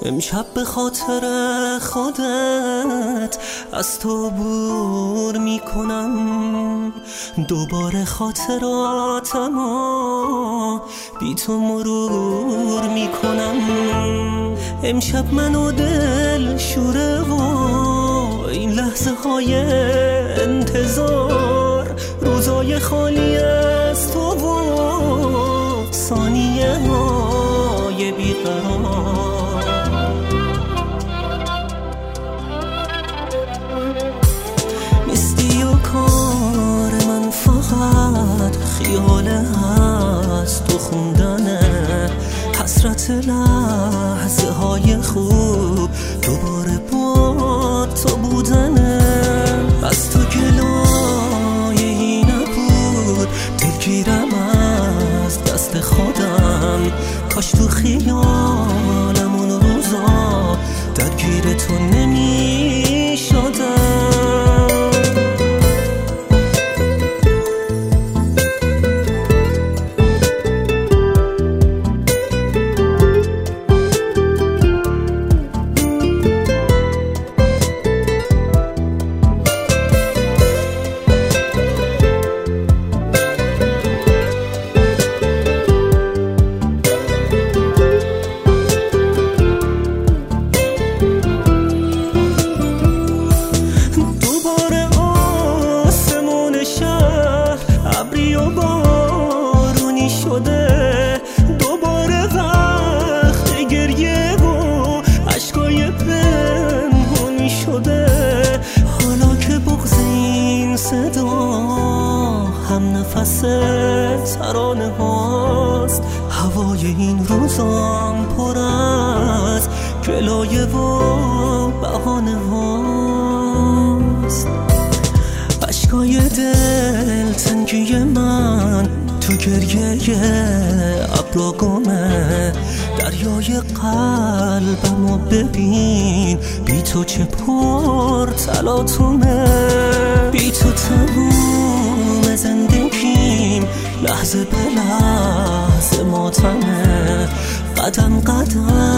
امشب به خاطر خودت از تو عبور میکنم، دوباره خاطراتمو بی تو مرور میکنم. امشب منو دل شوره و این لحظه های انتظار، روزای خالی از تو و ثانیه های بیقرار. نیستی و کار من فقط خیال از تو خوندنه، حسرت لحظه های خوب دوباره با تو بودنه. از تو گلایه‌ای نبود، دلگیرم از دست خودم، کاش تو خیالم اون روزا درگیر تو نمی شدم. دوباره وقت گریه و عشقای پنهانی شده، حالا که بغض این صدا هم نفس ترانه هاست، هوای این روزام پر از گلایه و بهانه هاست. عشقای دل تنگی من تو گریه ابرا گمه، دریای قلبمو ببین بی تو چه پر تلاطمه. بی تو تموم زندگیم لحظه به لحظه ماتمه، قدم قدم